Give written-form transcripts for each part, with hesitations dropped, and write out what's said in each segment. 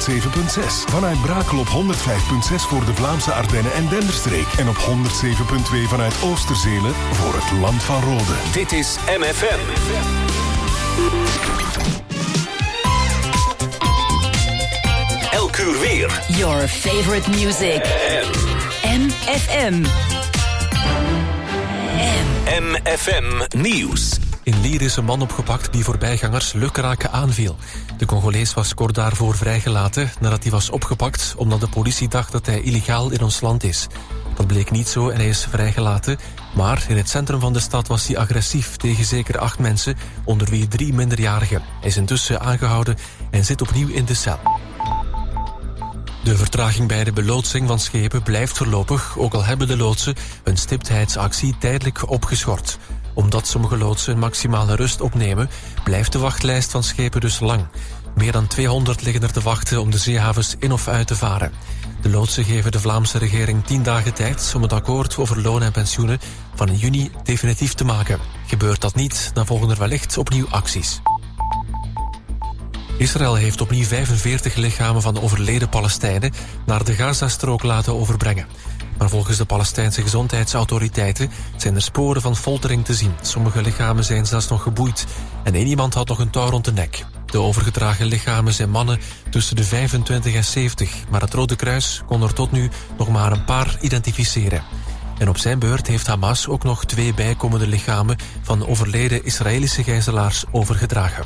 107.6. Vanuit Brakel op 105.6 voor de Vlaamse Ardennen en Denderstreek. En op 107.2 vanuit Oosterzelen voor het Land van Rode. Dit is MFM. Elk uur weer. Your favorite music. MFM. MFM Nieuws. In Lier is een man opgepakt die voorbijgangers lukraken aanviel. De Congolees was kort daarvoor vrijgelaten nadat hij was opgepakt omdat de politie dacht dat hij illegaal in ons land is. Dat bleek niet zo en hij is vrijgelaten. Maar in het centrum van de stad was hij agressief tegen zeker 8 mensen, onder wie 3 minderjarigen. Hij is intussen aangehouden en zit opnieuw in de cel. De vertraging bij de beloodsing van schepen blijft voorlopig, ook al hebben de loodsen hun stiptheidsactie tijdelijk opgeschort. Omdat sommige loodsen maximale rust opnemen, blijft de wachtlijst van schepen dus lang. Meer dan 200 liggen er te wachten om de zeehavens in of uit te varen. De loodsen geven de Vlaamse regering 10 dagen tijd om het akkoord over loon en pensioenen van juni definitief te maken. Gebeurt dat niet, dan volgen er wellicht opnieuw acties. Israël heeft opnieuw 45 lichamen van overleden Palestijnen naar de Gazastrook laten overbrengen. Maar volgens de Palestijnse gezondheidsautoriteiten zijn er sporen van foltering te zien. Sommige lichamen zijn zelfs nog geboeid en 1 iemand had nog een touw rond de nek. De overgedragen lichamen zijn mannen tussen de 25 en 70, maar het Rode Kruis kon er tot nu nog maar een paar identificeren. En op zijn beurt heeft Hamas ook nog 2 bijkomende lichamen van overleden Israëlische gijzelaars overgedragen.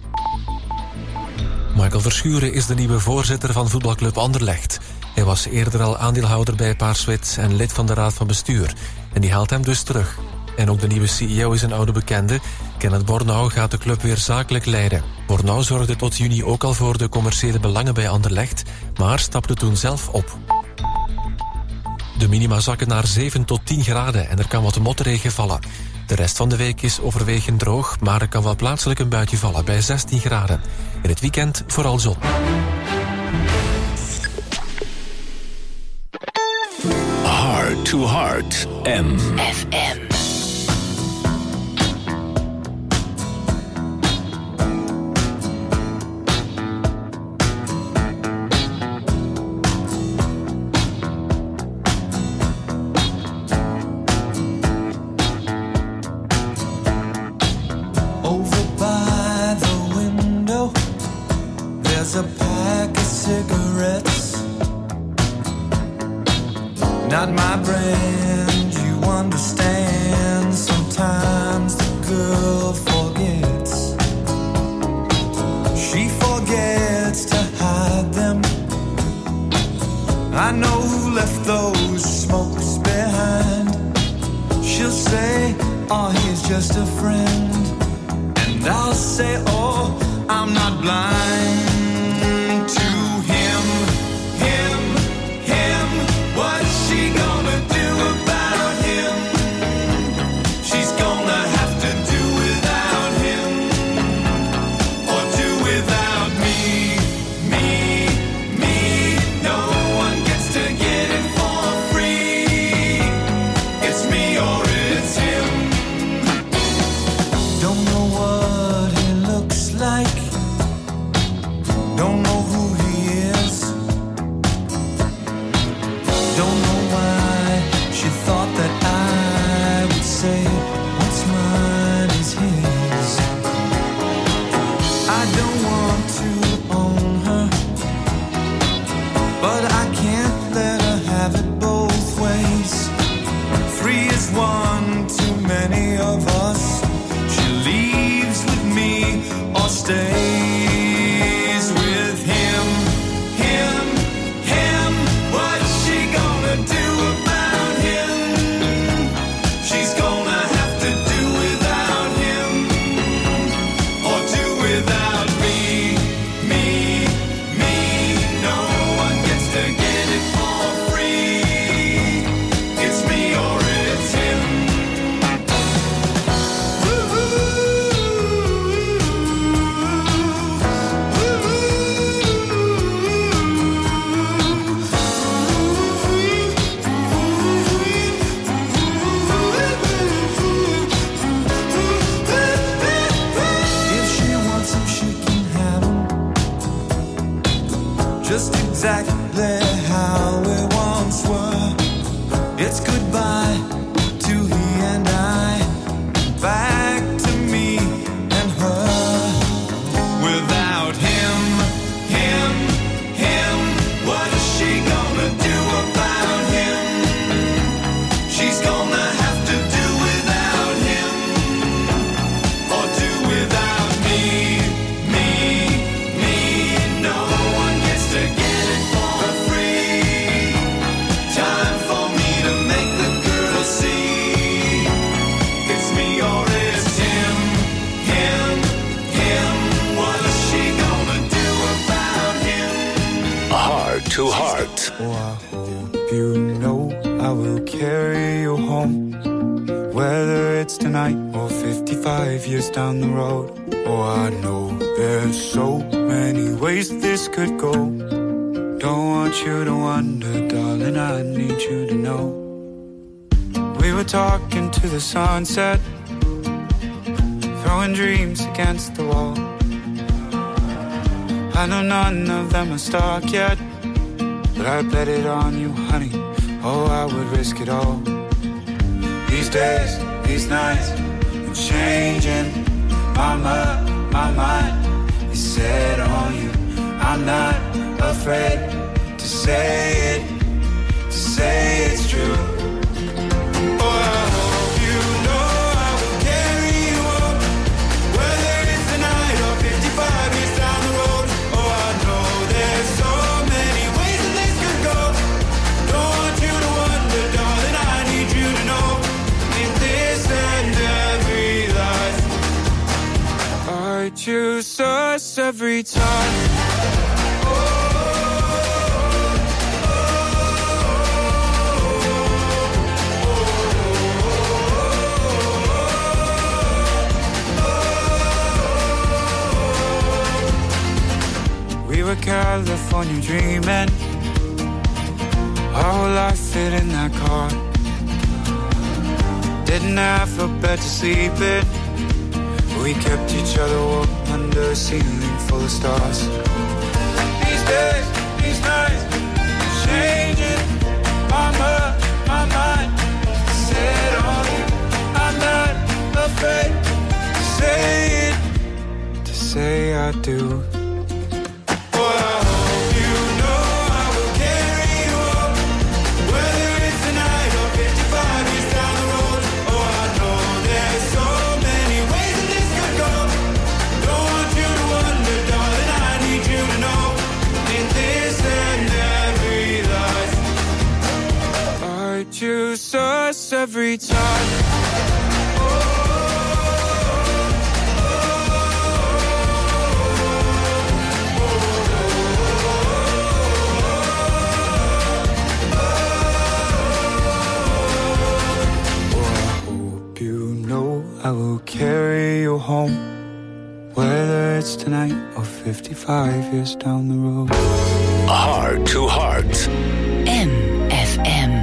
Michael Verschuren is de nieuwe voorzitter van voetbalclub Anderlecht. Hij was eerder al aandeelhouder bij Paars-Wit en lid van de raad van bestuur. En die haalt hem dus terug. En ook de nieuwe CEO is een oude bekende. Kenneth Bornau gaat de club weer zakelijk leiden. Bornau zorgde tot juni ook al voor de commerciële belangen bij Anderlecht, maar stapte toen zelf op. De minima zakken naar 7 tot 10 graden en er kan wat motregen vallen. De rest van de week is overwegend droog, maar er kan wel plaatselijk een buitje vallen bij 16 graden. In het weekend vooral zon. Heart to Heart. FM. A pack of cigarettes, not my brand, you understand. Sometimes the girl forgets, she forgets to hide them. I know who left those smokes behind. She'll say, oh, he's just a friend. And I'll say, oh, I'm not blind. just exactly how we once were. It's goodbye to he and I, back to me and her. Without him, what is she gonna do about him? She's gonna have to do without him, or do without me. No one gets to get it for free. Time for me to make the girl see it's me or it's him. What is she gonna do about him? Heart to Heart. Oh, I hope you know I will carry you home, whether it's tonight or 55 years down the road. Oh, I know there's so many ways this could go. Don't want you to wonder, darling, I need you to know. We were talking to the sunset, throwing dreams against the wall. I know none of them are stuck yet, but I bet it on you, honey. Oh, I would risk it all. These days, these nights, I'm changing. My mind is set on you. I'm not afraid to say it's true. Oh, I hope you know I will carry you up, whether it's tonight or 55 years down the road. Oh, I know there's so many ways that this could go. Don't want you to wonder, darling, I need you to know. In this and every life, I choose us every time. We were California dreaming, our whole life fit in that car. Didn't have a bed to sleep in, we kept each other warm under a ceiling full of stars. These days, these nights, changing. My mind set on you. I'm not afraid to say I do. Choose us every time. I will carry you home, whether it's tonight or 55 years down the road. Heart to Heart. MFM.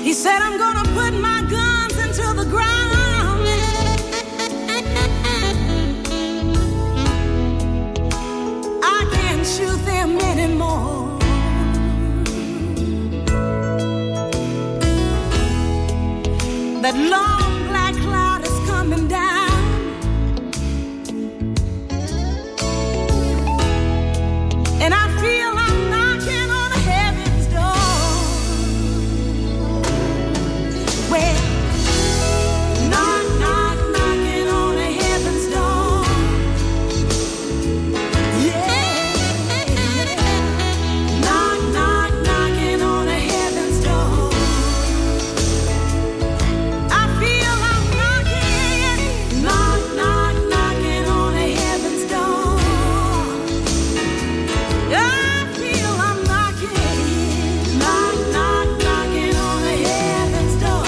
He said, I'm gonna put my guns into the ground. I can't shoot them anymore. That long black cloud is coming down. And I feel I'm knocking on heaven's door. Well, knock, knock, knocking on heaven's door. Yeah. Knock, knock, knocking on heaven's door. I feel I'm knocking. Knock, knock, knocking on heaven's door. I feel I'm knocking. Knock, knock, knocking on heaven's door.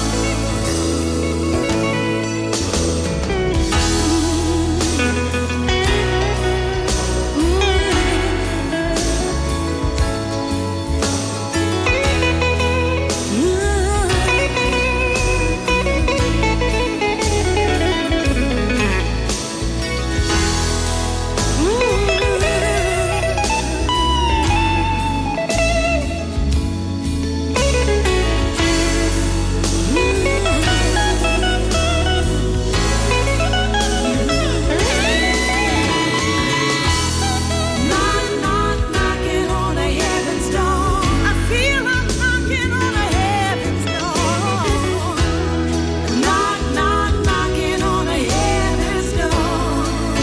Knock, knock, knocking on heaven's door. I feel I'm knocking on heaven's door. Knock, knock, knocking on heaven's door.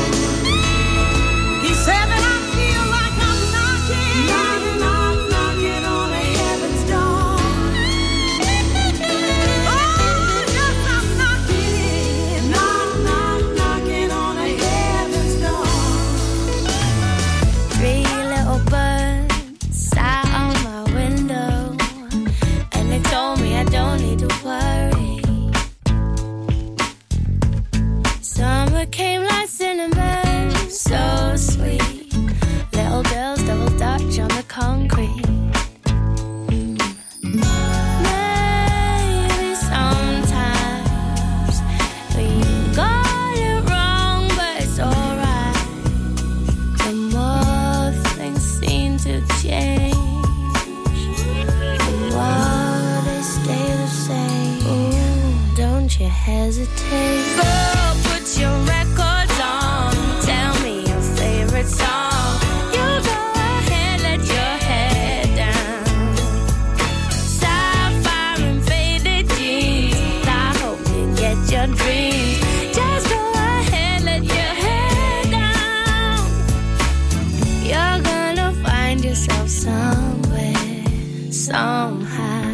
He said that I feel like I'm knocking. Knock, knock, knocking on heaven's door. Oh, yes, I'm knocking. Knock, knock, knocking on heaven's door. Three little birds sat on my window, and they told me I don't need to worry. Summer came like cinnamon, so sweet. Little girls double dutch on the concrete. Maybe sometimes we got it wrong, but it's alright. The more things seem to change, the more they stay the same. Ooh, don't you hesitate. Girl, put your records on. Tell me your favorite song. You go ahead, let your head down. Sapphire and faded jeans. I hope you get your dreams. Just go ahead, let your head down. You're gonna find yourself somewhere, somehow.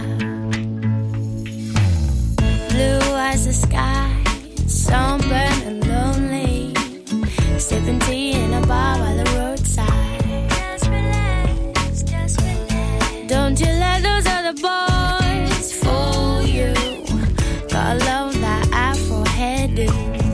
Blue as the sky, sunburned and lonely. Sipping tea in a bar by the roadside. Just relax, just relax. Don't you let those other boys fool you. Gotta love that Afro hairdo.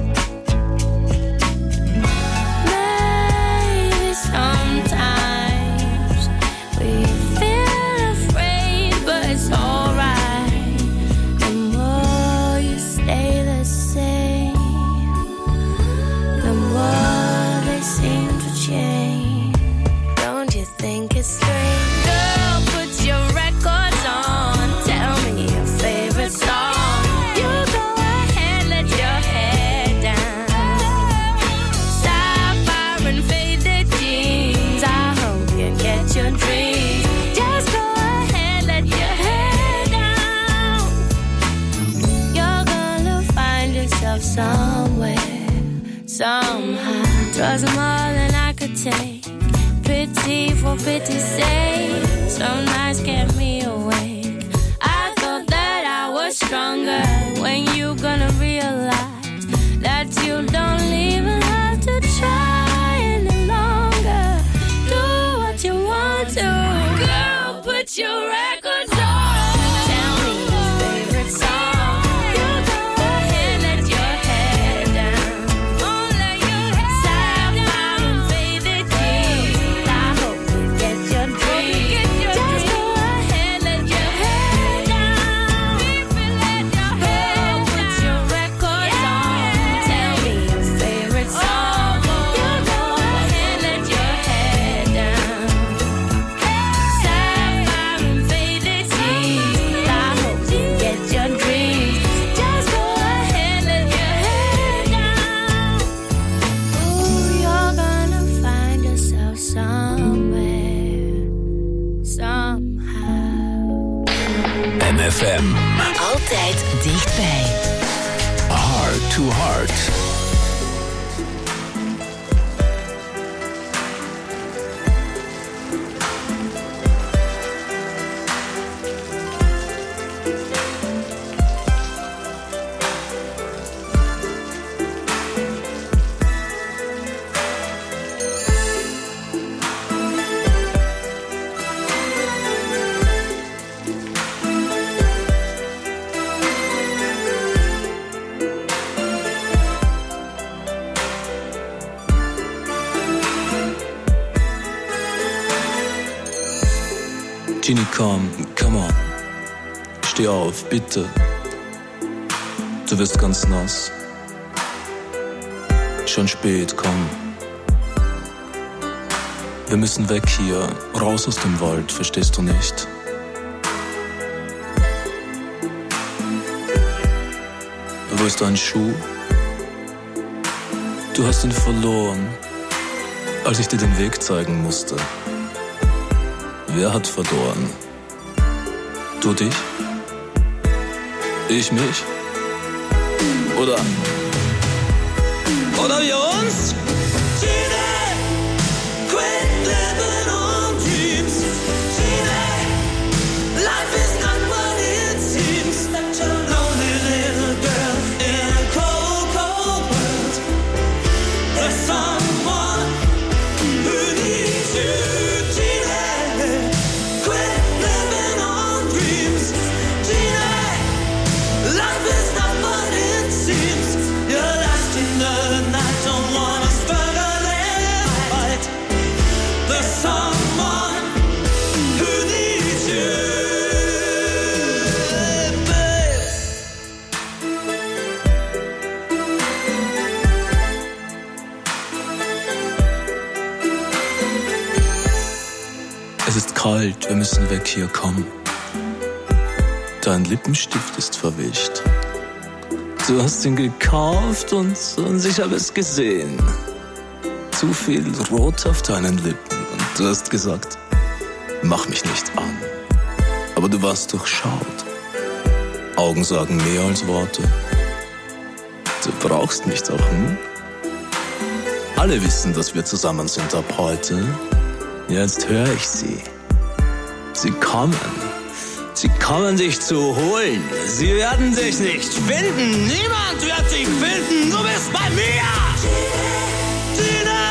Maybe sometimes we feel afraid, but it's alright. The more you stay the same, the more they seem to change. Don't you think it's strange? Girl, put your records on. Tell me your favorite song. You go ahead, let your head down. Sapphire and faded jeans. I hope you get your dreams. Just go ahead, let your head down. You're gonna find yourself somewhere, somehow. 'Twas more than I could take. Pity for pity's sake. Some nights kept me awake. I thought that I was stronger. When you gonna realize that you don't even have to try any longer? Do what you want to. Girl, put your records on. Tell me your favorite song. You go ahead, let your head down. Oh, let your head Sapphire and faded jeans. I hope you get your dreams. Just go ahead, let Altijd dichtbij. Heart to Heart. Genie, come on. Steh auf, bitte. Du wirst ganz nass. Schon spät, komm. Wir müssen weg hier, raus aus dem Wald, verstehst du nicht? Wo ist dein Schuh? Du hast ihn verloren, als ich dir den Weg zeigen musste. Wer hat verloren? Du dich? Ich mich? Oder wir uns? Es ist kalt, wir müssen weg hier, komm. Dein Lippenstift ist verwischt. Du hast ihn gekauft und ich habe es gesehen. Zu viel Rot auf deinen Lippen und du hast gesagt, mach mich nicht an. Aber du warst durchschaut. Augen sagen mehr als Worte. Du brauchst mich doch, hm? Alle wissen, dass wir zusammen sind ab heute. Jetzt höre ich sie. Sie kommen. Sie kommen dich zu holen. Sie werden dich nicht finden. Niemand wird dich finden. Du bist bei mir. Tina.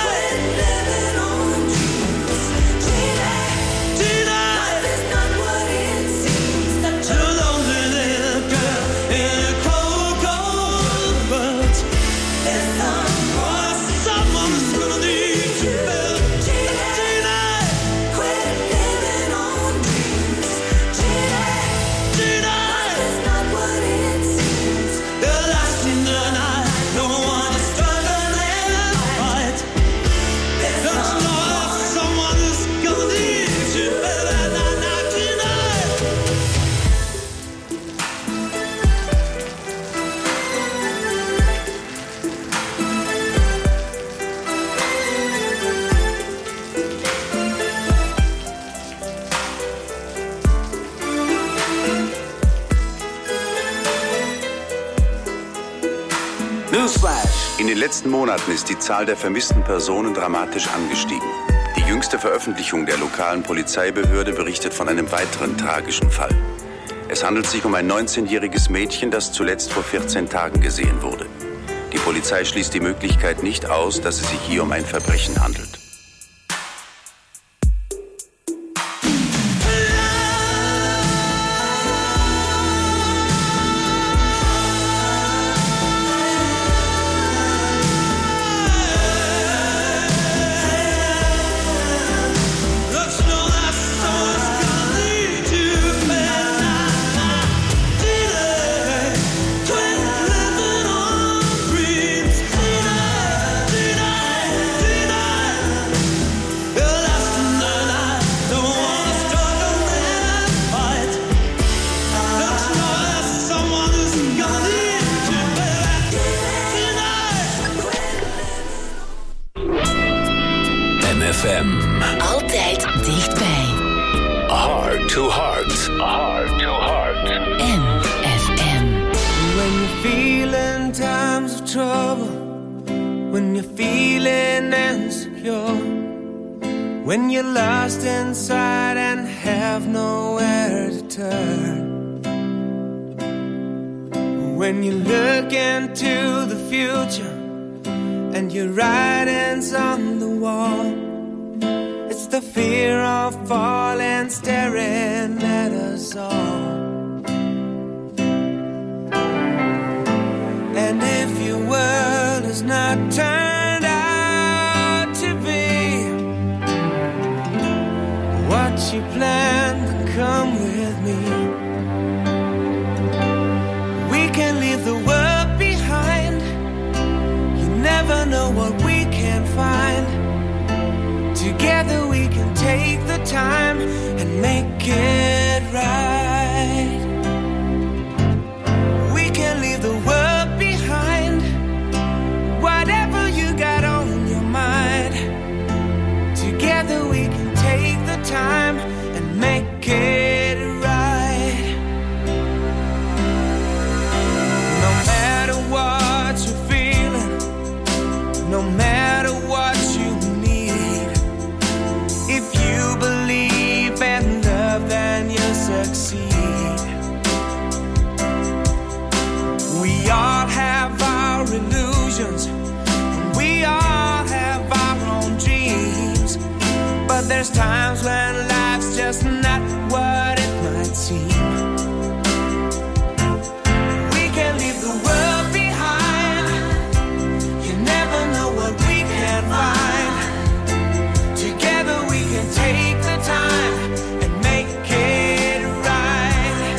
In den letzten Monaten ist die Zahl der vermissten Personen dramatisch angestiegen. Die jüngste Veröffentlichung der lokalen Polizeibehörde berichtet von einem weiteren tragischen Fall. Es handelt sich um ein 19-jähriges Mädchen, das zuletzt vor 14 Tagen gesehen wurde. Die Polizei schließt die Möglichkeit nicht aus, dass es sich hier um ein Verbrechen handelt. Altijd dichtbij. Heart to Heart. Heart to Heart. MFM. trouble, when you're feeling insecure, when you're lost inside and have nowhere to turn, when you look into the future and your writing's on the wall, it's the fear of falling staring at us all. And if your world is not turned out to be what you planned, then come with me. We can leave the world behind. You never know what we can find. Together we can take the time and make it right. We can leave the world behind. Whatever you got on your mind. Together we can take the time and make it right. No matter what you're feeling, no matter what you need, if you believe in love, then you'll succeed. We all have our illusions, and we all have our own dreams, but there's times when life's just not what it might seem. We can leave the world behind. You never know what we can find. Together we can take the time and make it right.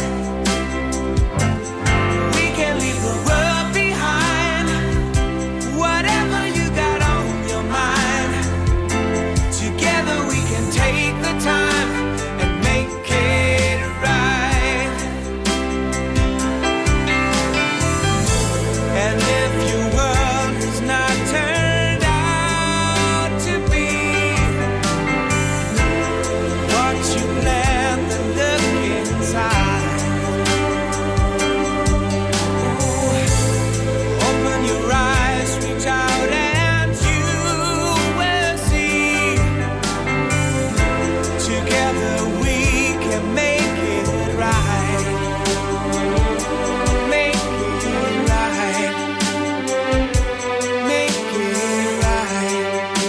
We can leave the world behind. Whatever you got on your mind. Together we can take the time and make it right. And if your world is not turned out to be what you planned, then look inside. Ooh, open your eyes, reach out and you will see. Together we can make it right. Make it right. Make it right.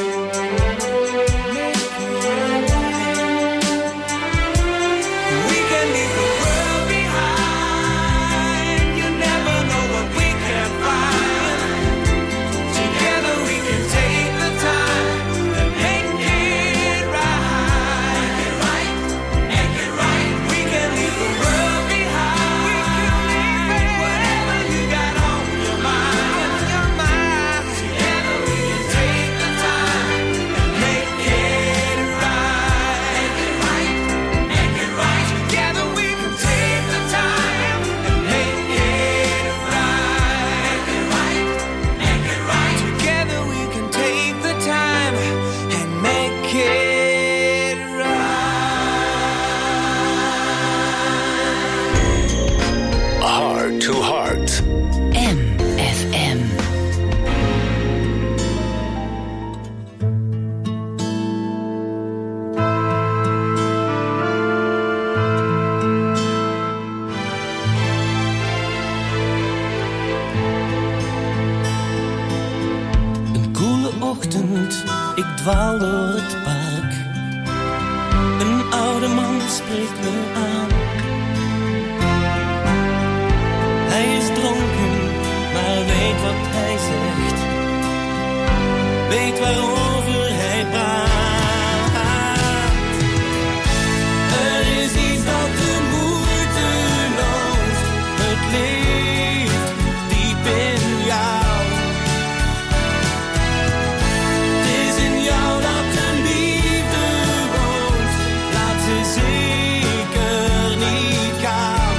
Make it right. We can leave the world behind. You never know what we can find. Together we can take the time and make it right. Make it right. We can leave the world behind. We can leave it. Whatever you got on your mind. Together we can take the time and make it right. Make it right. Together we can take the time and make it right. Make it right. Together we can take the time and make it right. Heart to Heart. MFM. Een koele ochtend, ik dwaal door het park. Een oude man spreekt me aan. Hij is dronken, maar weet wat hij zegt. Weet waarover hij praat. Er is iets dat de moeite loont. Het leeft diep in jou. Het is in jou dat de liefde woont. Laat ze zeker niet gaan.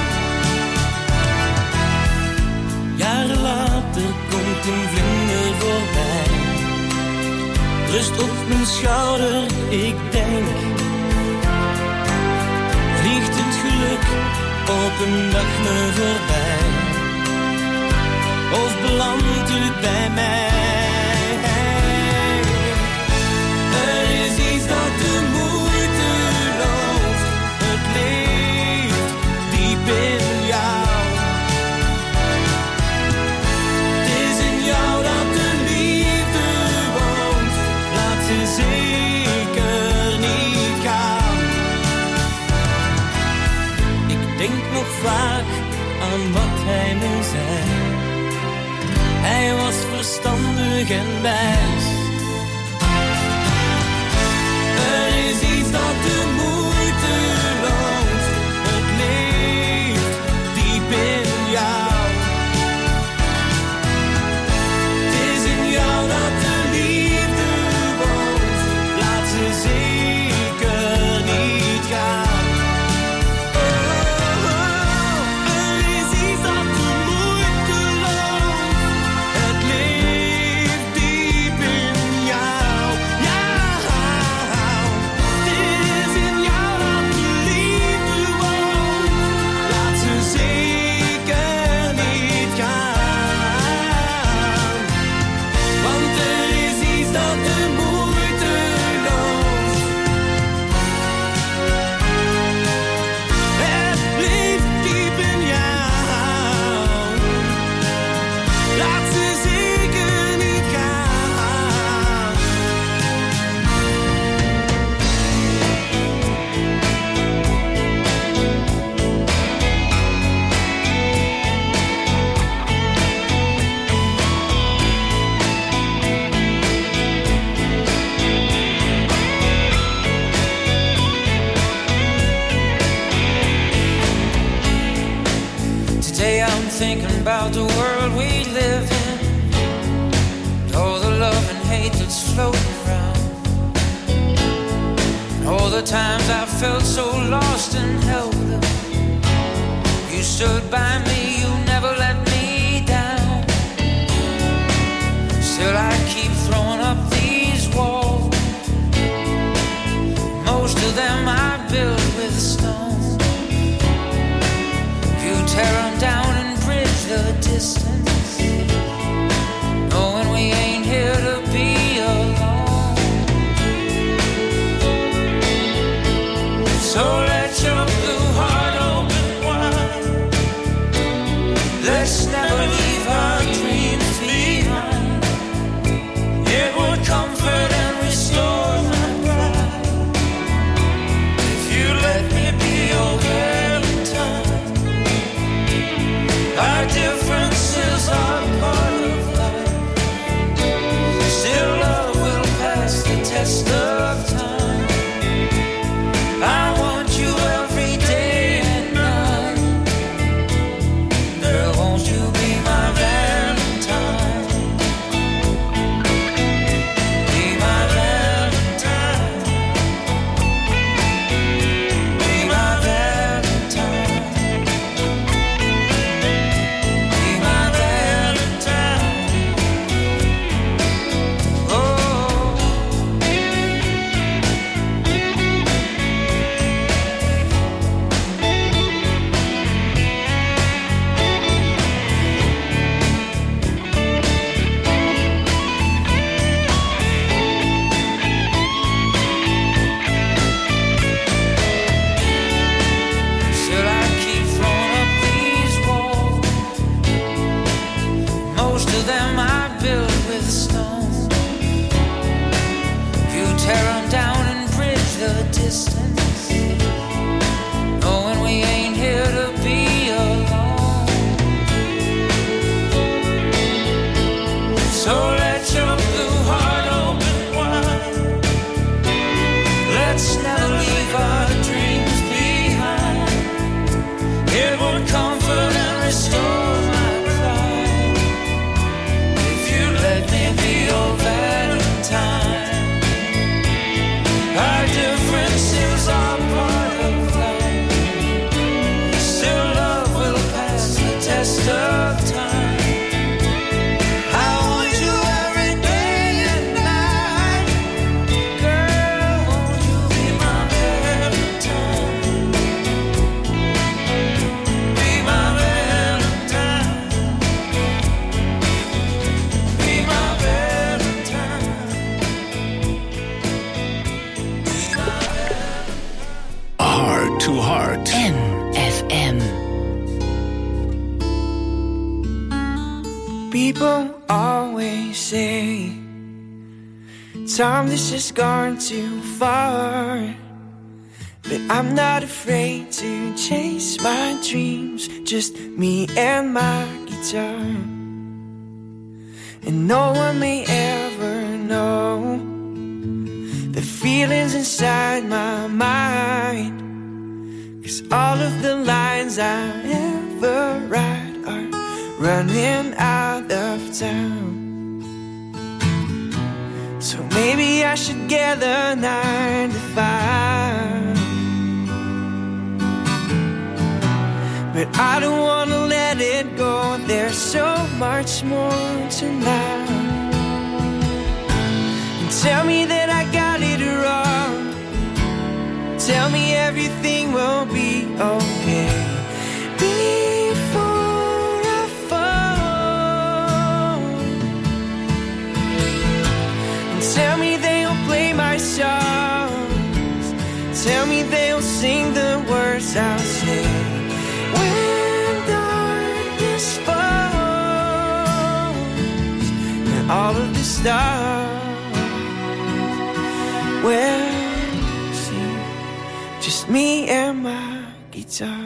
Jaren later komt een vlinder voorbij. Rust op mijn schouder, ik denk. Vliegt het geluk op een dag me voorbij? Of belandt het bij mij. Er is iets dat de moeite loont. Het leeft diep in jou. Het is in jou dat de liefde woont. Laat ze zeker niet gaan. Ik denk nog vaak aan wat hij me zei. Hij was verstandig en wijs. Er is iets dat de moeite loont. Het leeft diep in jou. Het is in jou dat de liefde woont. Laat ze zeker niet gaan. Er is iets dat de moeite loont. Het leeft diep in jou. Ja, het is in jou dat de liefde woont. Laat ze zeker niet gaan. Want er is iets dat de moeite loont. Het leeft diep in jou. Laat ze zeker niet gaan. Today I'm thinking about the world we live in, all the love and hate that's floating around, all the times I felt so lost and helpless. You stood by me, you never let me down. Still I keep throwing up these walls. Most of them I built with stone. You tear them down and bridge the distance, knowing we ain't here to be alone. So let your blue heart open wide. Let's never leave our dreams behind. It would comfort and restore my pride if you let me be your Valentine. Our differences are part of life. Still love will pass the test of time. I want you every day and night. Girl, won't you be my Valentine? Be my Valentine. Be my Valentine. Be my Valentine. Oh. Still I keep throwing up these walls. Most of them I built with stone. You tear them down and bridge the distance, knowing we ain't here to be alone. So let your blue heart open wide. Let's never leave our dreams behind. It would comfort and restore my pride if you let me be your Valentine. Our differences are part of life. Still love will pass the test of time. I want you every day and night. Girl, won't you be my Valentine? Be my Valentine. People always say, Tom, this has gone too far. But I'm not afraid to chase my dreams, just me and my guitar. And no one may ever know the feelings inside my mind, 'cause all of the lines I ever write are running out of time. So maybe I should get a 9 to 5, but I don't wanna let it go. There's so much more to life. And tell me that I got it wrong. Tell me everything will be okay before I fall. And tell me they'll play my songs. Tell me they'll sing the words I'll say. All of the stars, well, see, just me and my guitar.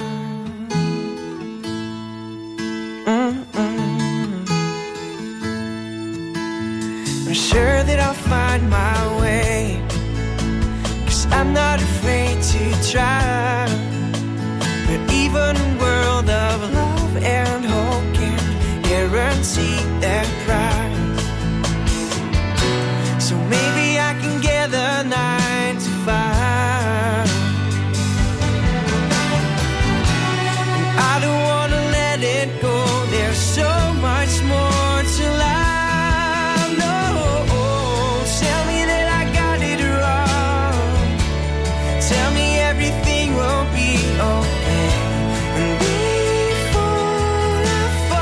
I'm sure that I'll find my way, 'cause I'm not afraid to try. But even a world of love and hope can't guarantee that prize. So maybe I can get a 9 to 5. And I don't wanna let it go. There's so much more to life. No, tell me that I got it wrong. Tell me everything will be okay. And before I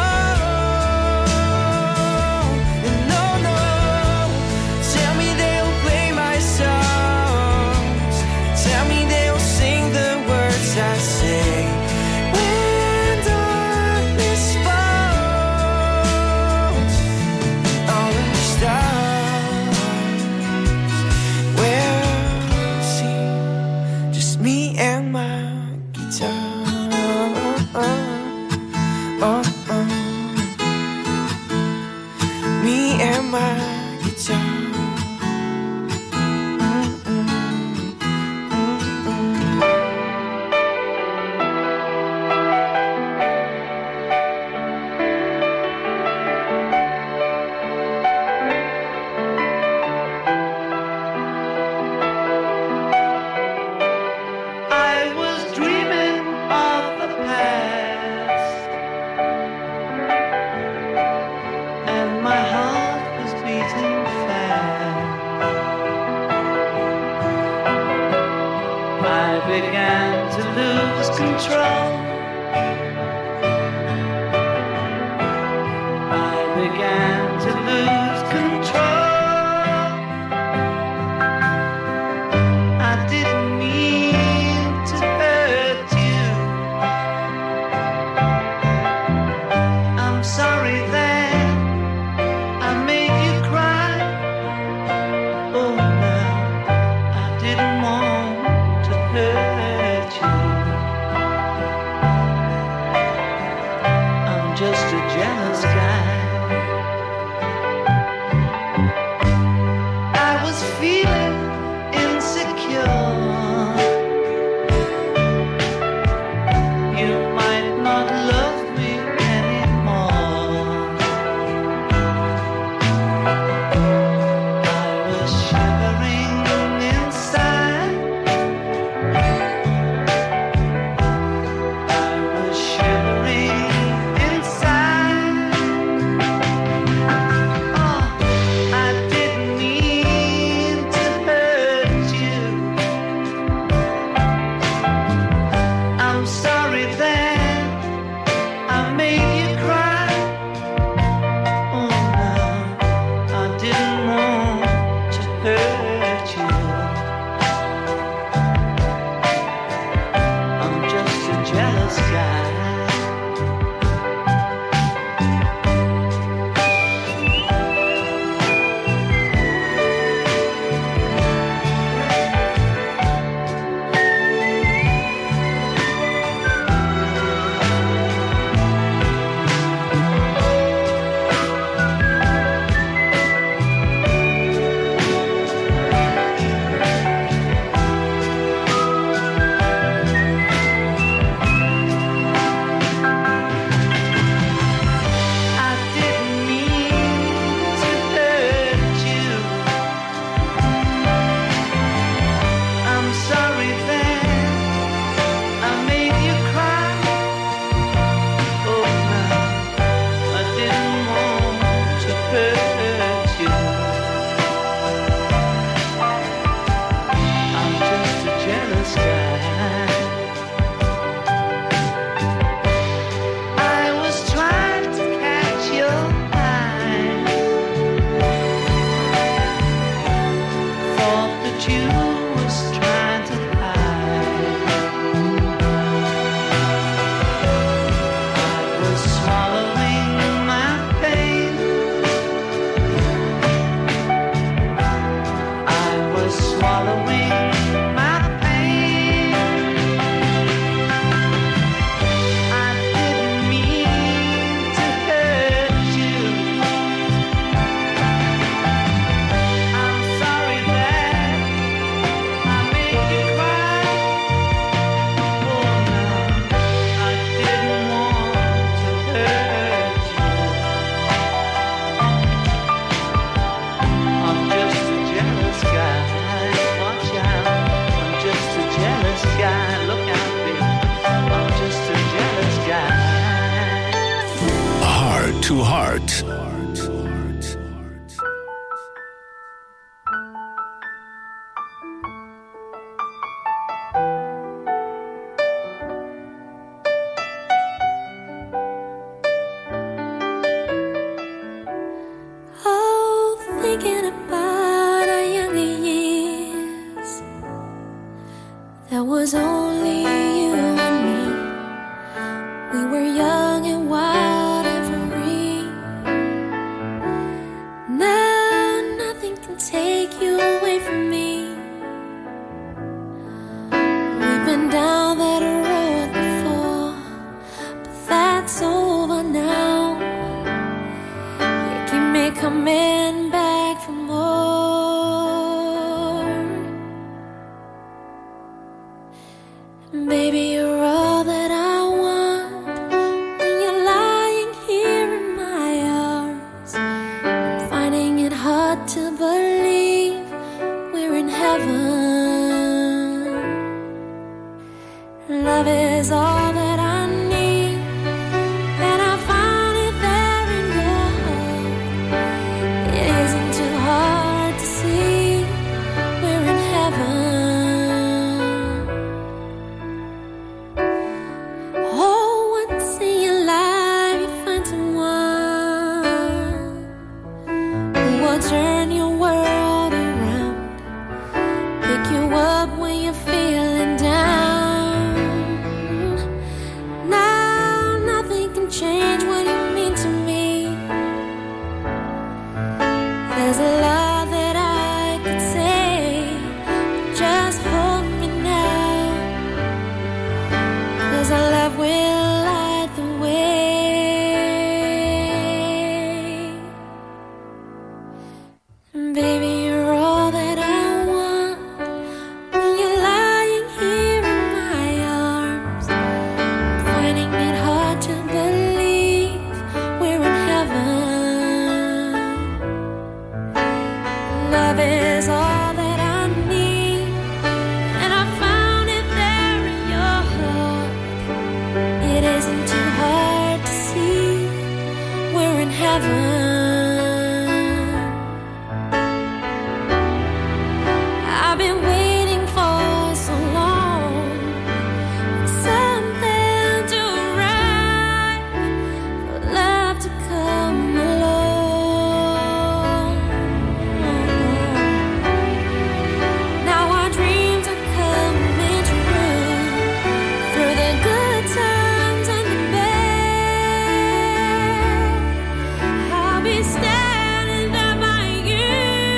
fall, and no, tell me they'll play my songs. Tell me they'll sing the words I say. When darkness falls, all of the stars will see just me and my guitar. Me and my guitar. swallowing my pain. I was swallowing my pain. I didn't mean to hurt you. I'm sorry that I made you cry. Oh no, I didn't want to hurt you. I'm just a jealous guy. Watch out, I'm just a jealous guy. Look out, baby, I'm just a jealous guy. Heart to Heart. Oh, thinking about our younger years. There was only you and me. We were young and wild and free. Now nothing can take you away from me. We've been down that road before, but that's over now. You keep me coming back for more. Baby, you're all that I want. When you're lying here in my arms, I'm finding it hard to believe we're in heaven. Love is all that I need, and I found it there in your heart. It isn't too hard to see we're in heaven. Oh, once in your life you find someone who will turn your world around, pick you up when you're feeling down. Now nothing can change what you mean to me. There's a lot that I could say, but just hold me now, 'cause our love will light the way. Baby, you're all that I want. When you're lying here in my arms, I'm finding it hard to believe we're in heaven. Love is all that I need, and I found it there in your heart. It isn't too hard to see we're in heaven. I've been waiting for so long for something to arrive, for love to come along. Now our dreams are coming true, through the good times and the bad. I'll be standing there by you.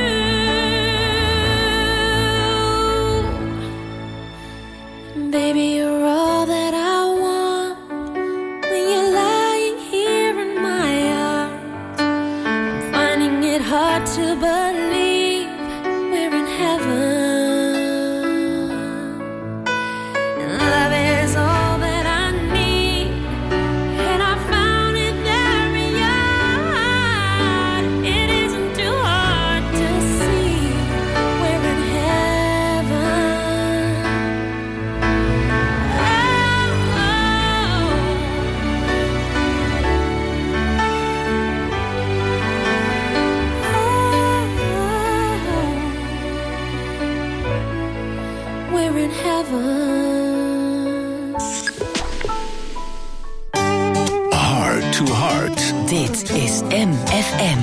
Baby, you're all that I want. When you're lying here in my arms, I'm finding it hard to believe we're in heaven. And love is all that I need, and I found it there in your heart. It isn't too hard to see we're in heaven. Oh, we're in heaven. Heart to Heart. Dit is MFM.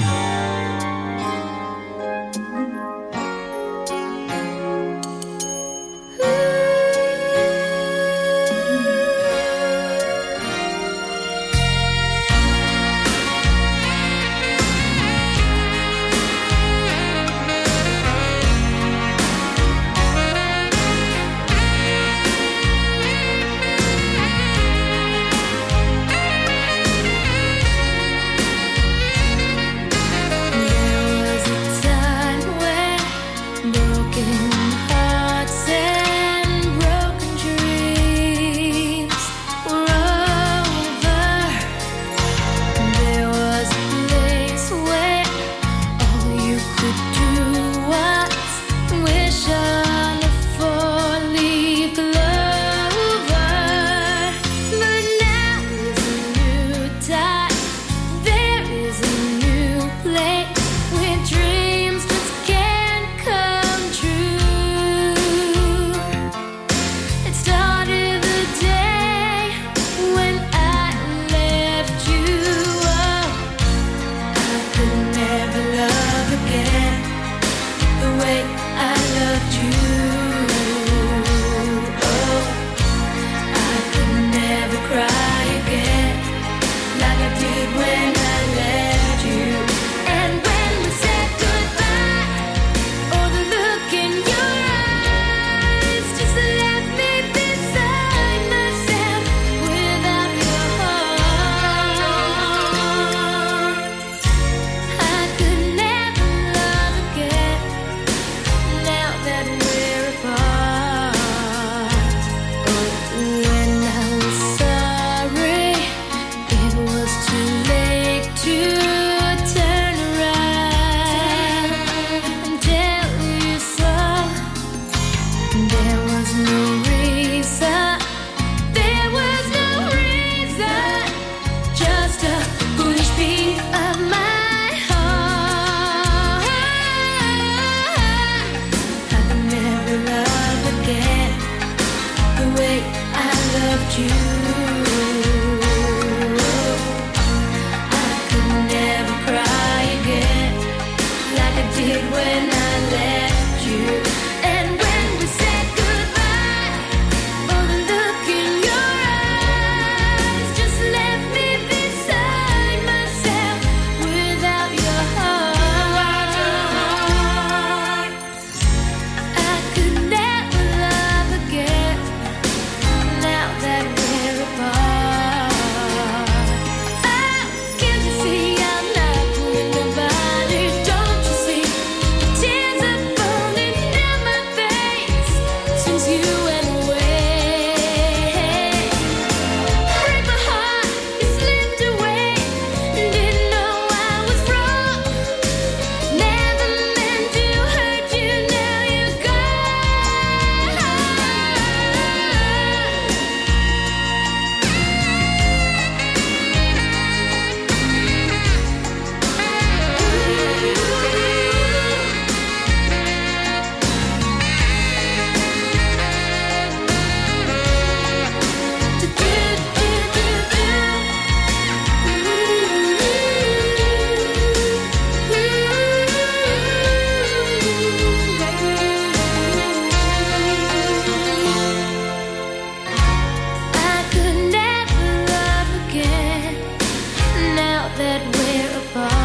that we're apart.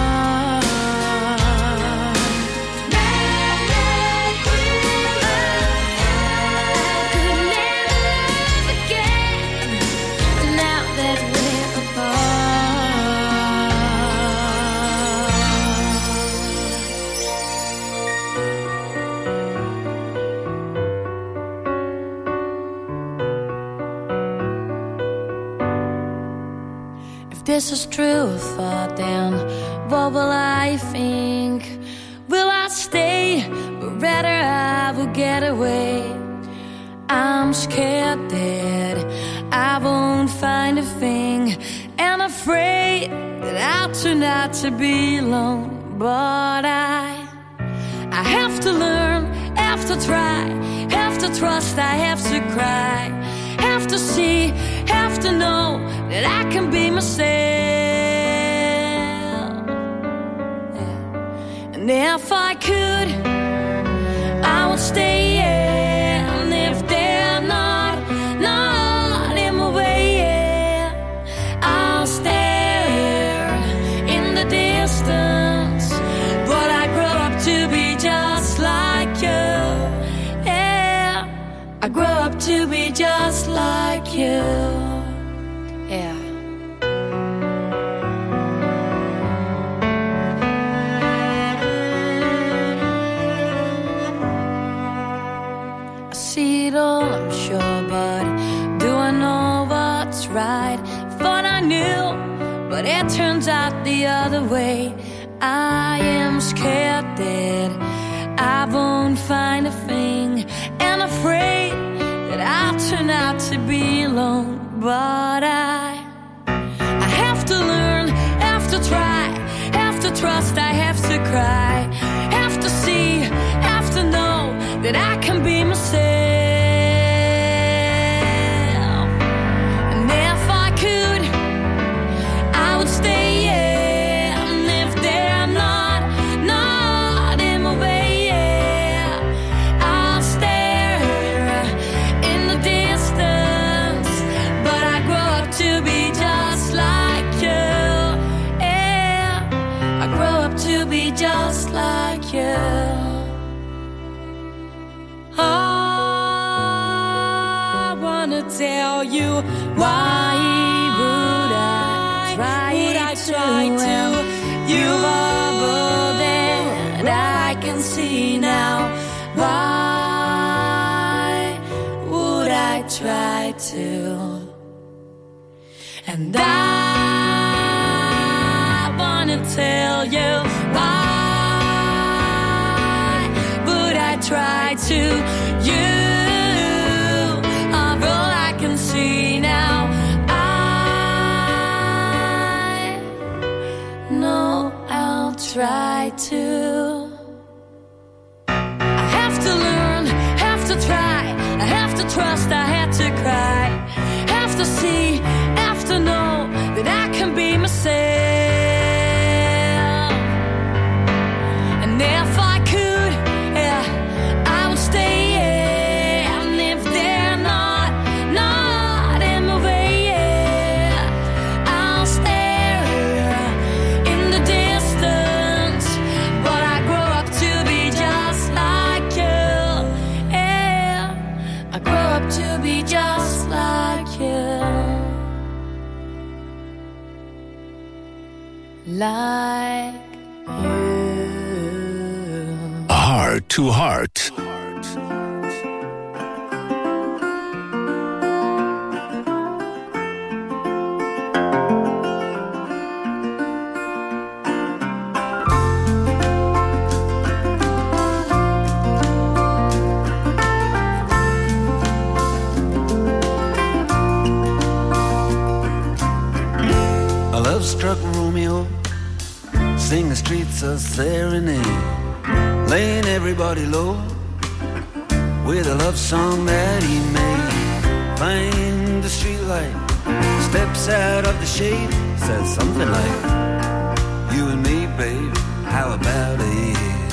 This is true thought, then what will I think? Will I stay, or rather I will get away? I'm scared that I won't find a thing, and afraid that I'll turn out to be alone. But I have to learn, have to try, have to trust, I have to cry, have to see, have to know that I can be myself. And if I could, I would stay. And if they're not in my way, I'll stare in the distance. But I grow up to be just like you. Yeah, I grow up to be just like you. Yeah. I see it all, I'm sure, but do I know what's right? Thought I knew, but it turns out the other way. I am scared that I won't find a thing, and afraid that I'll turn out to be alone. But I have to learn, have to try, have to trust, I have to cry, have to see, have to know that I can be myself. And if I could, I would stay. Yeah. And if they're not in my way, yeah, I'll stare in the distance. But I grow up to be just like you. Yeah, I grow up to be just like you. I wanna tell you why would I try to you are all that I can see now. Why would I try to? And I wanna tell you why would I try to? You are all I can see now. I know I'll try to. I have to learn, have to try, I have to trust, I have to cry, have to see, have to know that I can be myself. And if I could, yeah, I would stay. Yeah. And if they're not in my way, yeah, I'll stare in the distance. But I grow up to be just like you. Yeah, I grow up to be just like you. Like Heart to Heart. A love-struck Romeo sing the streets a serenade, laying everybody low with a love song that he made. Find the streetlight, steps out of the shade, says something like, you and me, babe, how about it?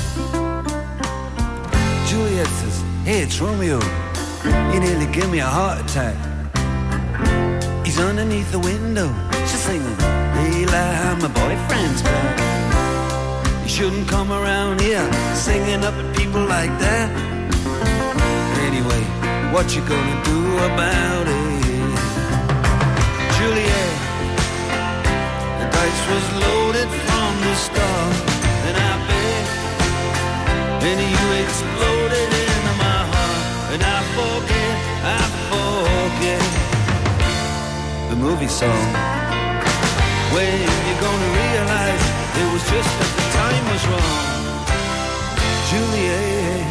Juliet says, hey, it's Romeo, you nearly give me a heart attack. He's underneath the window, she's singing, lie, my boyfriend's back. You shouldn't come around here singing up at people like that. Anyway, what you gonna do about it? Juliet, the dice was loaded from the start, and I bet, and you exploded into my heart, and I forget the movie song. When you're gonna realize it was just that the time was wrong, Juliet.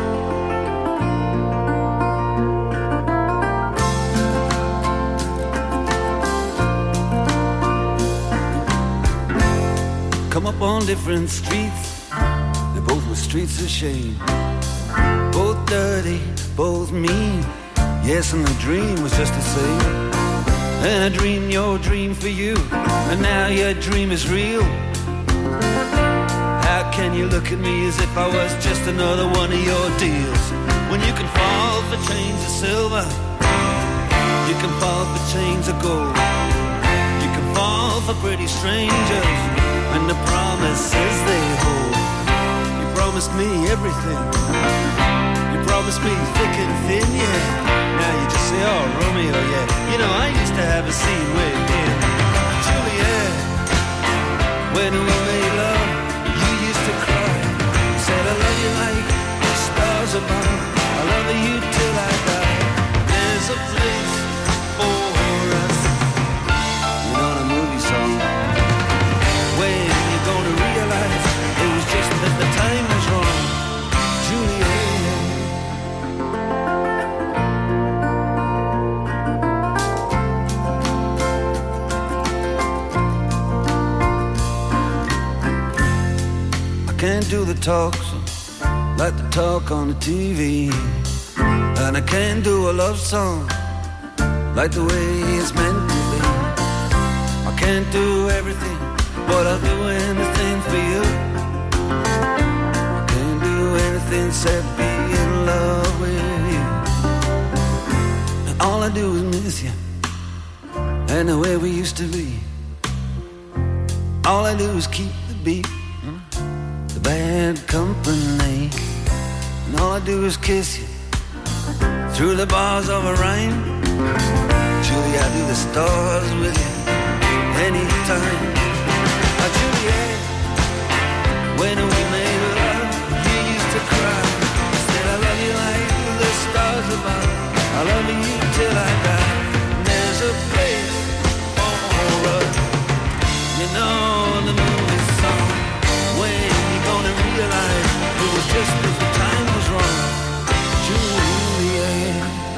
Come up on different streets, they both were streets of shame. Both dirty, both mean, yes, and the dream was just the same. And I dreamed your dream for you, and now your dream is real. How can you look at me as if I was just another one of your deals? When you can fall for chains of silver, you can fall for chains of gold, you can fall for pretty strangers and the promises they hold. You promised me everything, you promised me thick and thin, yeah. Now you just say, oh, Romeo, yeah. You know, I used to have a scene with him. Juliet, when we made love, you used to cry. You said, I love you like the stars above. I love you till I die. There's a place for us. You know the movie song. When you're gonna realize it was just that the time was wrong, Juliet. Can't do the talk like the talk on the TV, and I can't do a love song like the way it's meant to be. I can't do everything, but I'll do anything for you. I can't do anything except be in love with you. And all I do is miss you, and the way we used to be. All I do is keep the beat, bad company, and all I do is kiss you through the bars of a rhyme. Julie, I do the stars with you anytime. Juliet, when we made love, you used to cry. You said, I love you like the stars above. I love you till I die. And there's a place for us. You know the movie song. When gonna realize it was just that the time was wrong, Juliet.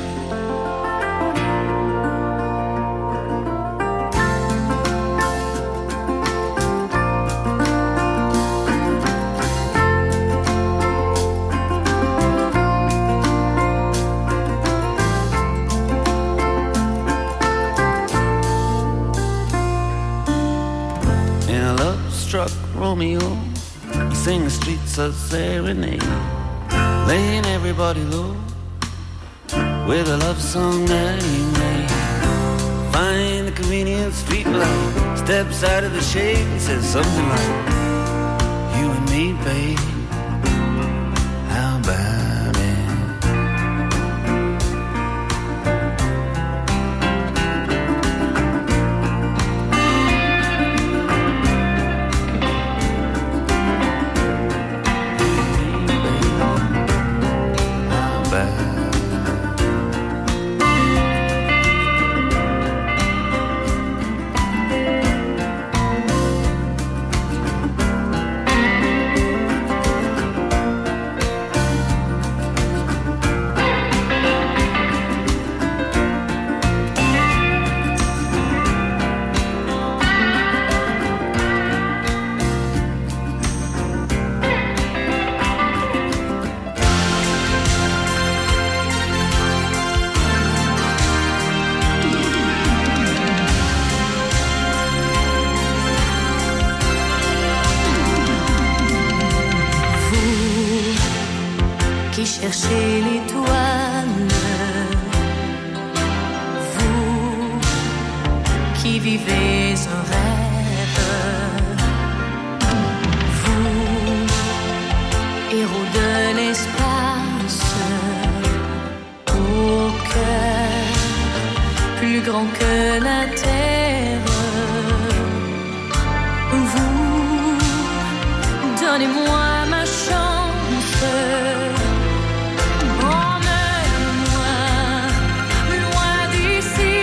In a love-struck Romeo, sing the streets of serenade, laying everybody low with a love song that he made. Find the convenient street light, steps out of the shade, he says something like, you and me, babe, how about it? cherchez l'étoile, vous qui vivez un rêve. grand que la terre. Vous, donnez-moi ma chance. Emmène-moi loin d'ici.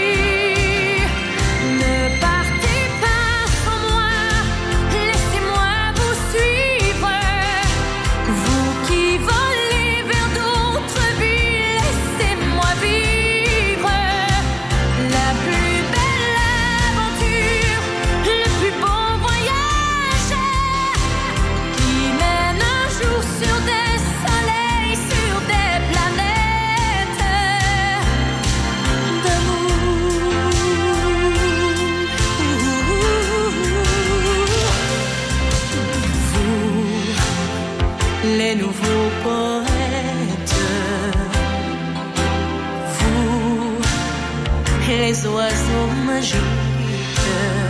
Ne partez pas sans moi. Laissez-moi vous suivre. Vous qui volez vers d'autres vies, laissez-moi vivre la plus belle aventure, le plus beau voyage qui mène un jour sur des soleils, sur des planètes d'amour. Vous, les nouveaux poètes, vous, les oiseaux magiques,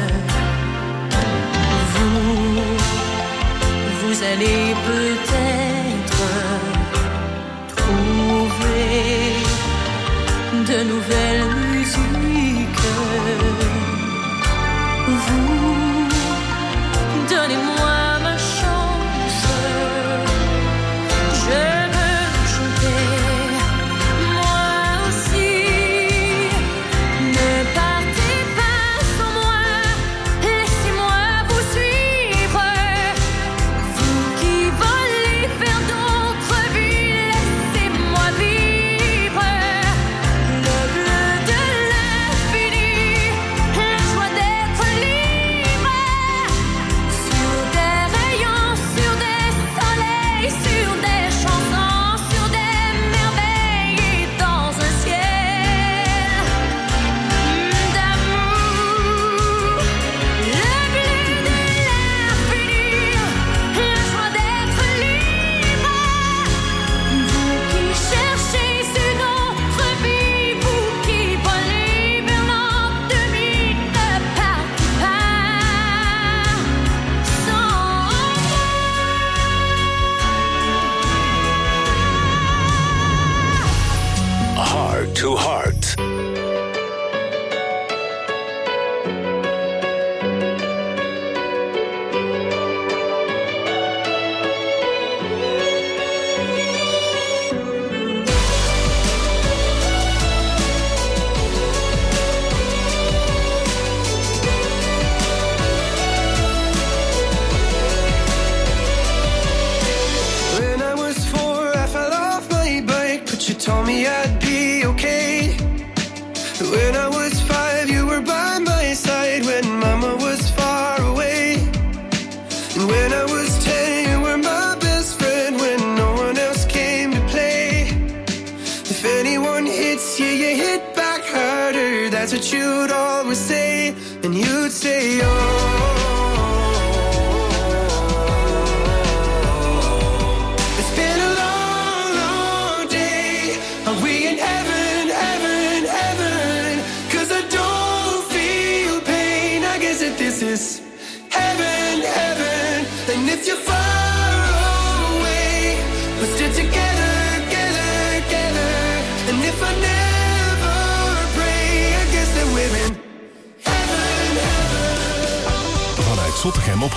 vous allez peut-être trouver de nouvelles musiques. Vous, donnez-moi ma chance. Je veux chanter, moi aussi. Ne partez pas sans moi, laissez-moi vous suivre. Vous qui volez vers d'autres vies, laissez-moi vivre le bleu de l'infini, la joie d'être libre. Sur des rayons, sur des soleils, sur des chansons, sur des merveilles et dans un ciel d'amour. Le bleu de l'infini, la joie d'être libre. Vous qui cherchez une autre vie, vous qui volez vers l'an-demi, ne partez pas sans Heart to Heart. When I was 4, I fell off my bike, but you told me I'd be okay. When I was 5, you were by my side when Mama was far away. And when I was 10, you were my best friend when no one else came to play. If anyone hits you, you hit back harder. That's what you'd always say. And you'd say, oh. It's been a long, long day. Are we in heaven, heaven, heaven? 'Cause I don't feel pain. I guess that this is heaven, heaven. And if you're far away, we're still together, together, together. And if I never pray, I guess that we're in heaven, heaven. Vanuit Zottegem op